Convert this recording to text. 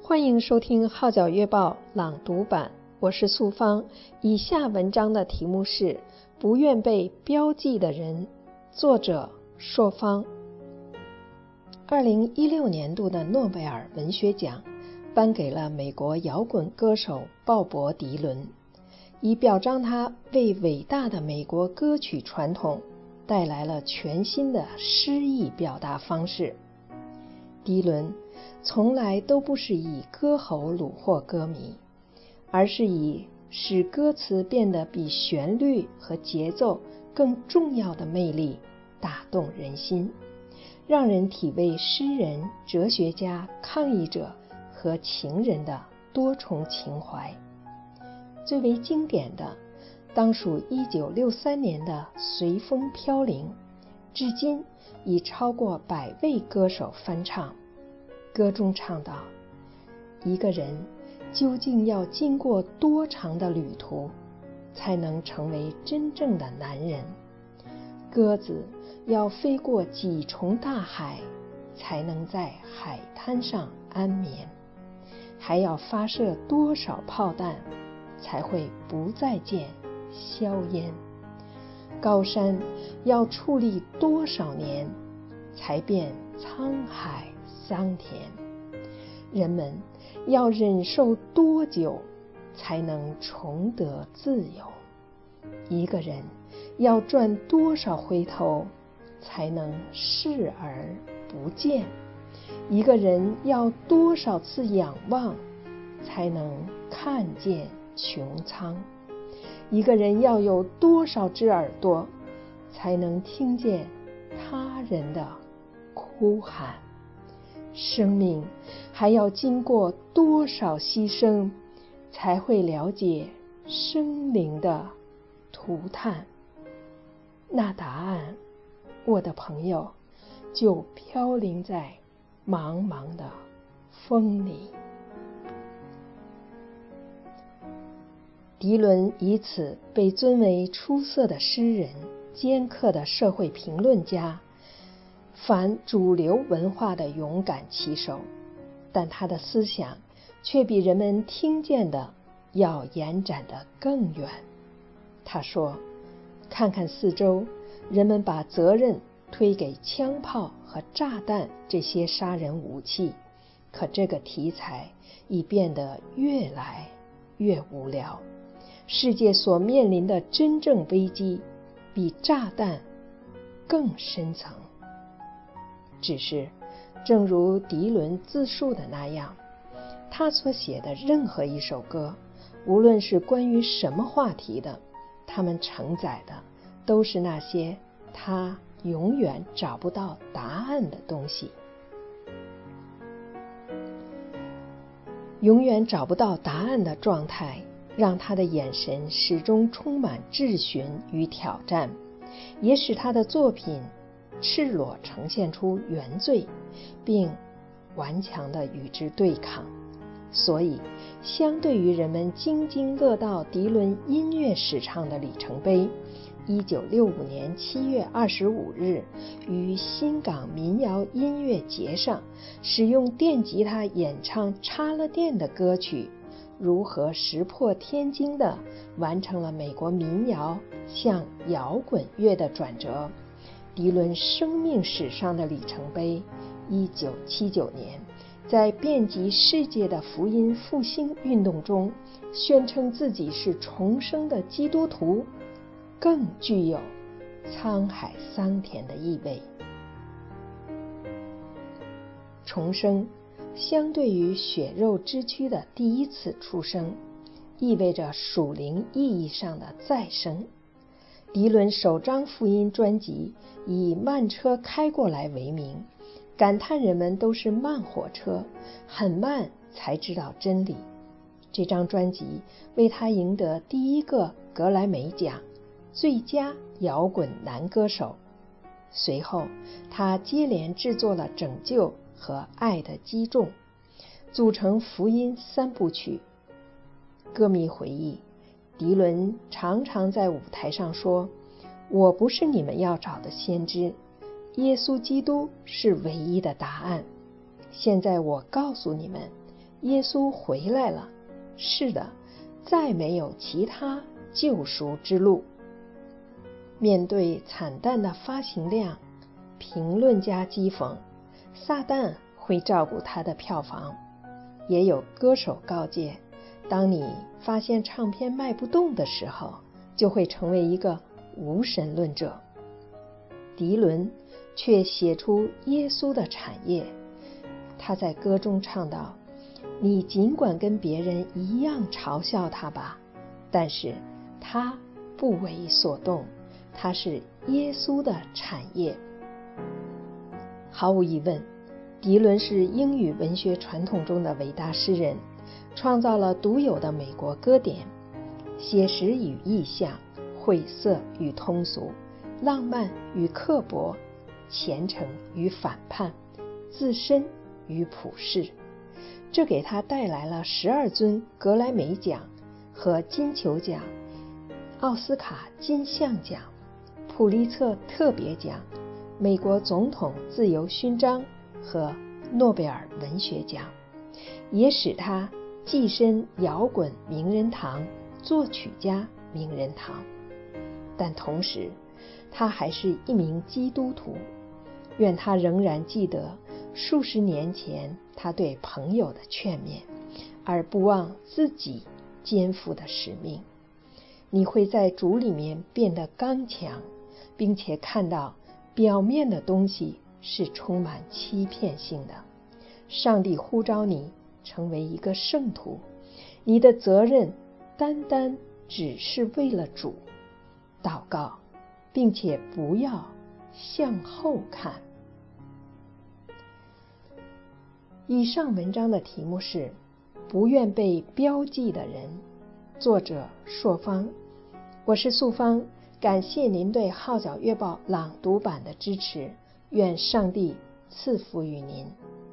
欢迎收听《号角月报》朗读版，我是素芳。以下文章的题目是《不愿被标记的人》，作者朔方。2016年度的诺贝尔文学奖颁给了美国摇滚歌手鲍勃·迪伦，以表彰他为伟大的美国歌曲传统带来了全新的诗意表达方式。迪伦从来都不是以歌喉虏获歌迷，而是以使歌词变得比旋律和节奏更重要的魅力打动人心，让人体味诗人、哲学家、抗议者和情人的多重情怀。最为经典的当属1963年的《随风飘零》，至今已超过100位歌手翻唱。歌中唱道，一个人究竟要经过多长的旅途，才能成为真正的男人？鸽子要飞过几重大海，才能在海滩上安眠？还要发射多少炮弹，才会不再见硝烟？高山要矗立多少年，才变沧海桑田？人们要忍受多久，才能重得自由？一个人要转多少回头，才能视而不见？一个人要多少次仰望，才能看见穹苍？一个人要有多少只耳朵，才能听见他人的哭喊？生命还要经过多少牺牲，才会了解生灵的涂炭？那答案，我的朋友，就飘零在茫茫的风里。迪伦以此被尊为出色的诗人、尖刻的社会评论家、反主流文化的勇敢旗手，但他的思想却比人们听见的要延展得更远。他说，看看四周，人们把责任推给枪炮和炸弹这些杀人武器，可这个题材已变得越来越无聊。世界所面临的真正危机比炸弹更深层。只是正如迪伦自述的那样，他所写的任何一首歌，无论是关于什么话题的，他们承载的都是那些他永远找不到答案的东西。永远找不到答案的状态，让他的眼神始终充满质询与挑战，也使他的作品赤裸呈现出原罪，并顽强地与之对抗。所以，相对于人们津津乐道迪伦音乐史上的里程碑，1965年7月25日于新港民谣音乐节上使用电吉他演唱插了电的歌曲，如何石破天惊地完成了美国民谣向摇滚乐的转折。迪伦生命史上的里程碑，1979年在遍及世界的福音复兴运动中宣称自己是重生的基督徒，更具有沧海桑田的意味。重生相对于血肉之躯的第一次出生，意味着属灵意义上的再生。迪伦首张福音专辑以慢车开过来为名，感叹人们都是慢火车，很慢才知道真理。这张专辑为他赢得第一个格莱美奖，最佳摇滚男歌手。随后他接连制作了拯救和爱的击中，组成福音3部曲。歌迷回忆，迪伦常常在舞台上说，我不是你们要找的先知，耶稣基督是唯一的答案。现在我告诉你们， 耶稣回来了。是的，再没有其他救赎之路。面对惨淡的发行量，评论家讥讽，撒旦会照顾他的票房。也有歌手告诫，当你发现唱片卖不动的时候，就会成为一个无神论者。迪伦却写出耶稣的产业。他在歌中唱道，你尽管跟别人一样嘲笑他吧，但是他不为所动，他是耶稣的产业。毫无疑问，迪伦是英语文学传统中的伟大诗人，创造了独有的美国歌典，写实与意象，晦涩与通俗，浪漫与刻薄，虔诚与反叛，自身与普世。这给他带来了12尊格莱美奖和金球奖、奥斯卡金像奖、普利策特别奖、美国总统自由勋章和诺贝尔文学奖，也使他跻身摇滚名人堂、作曲家名人堂。但同时，他还是一名基督徒。愿他仍然记得数十年前他对朋友的劝勉，而不忘自己肩负的使命。你会在主里面变得刚强，并且看到表面的东西是充满欺骗性的。上帝呼召你成为一个圣徒，你的责任单单只是为了主。祷告，并且不要向后看。以上文章的题目是不愿被标记的人，作者朔方。我是素芳，感谢您对号角月报朗读版的支持，愿上帝赐福于您。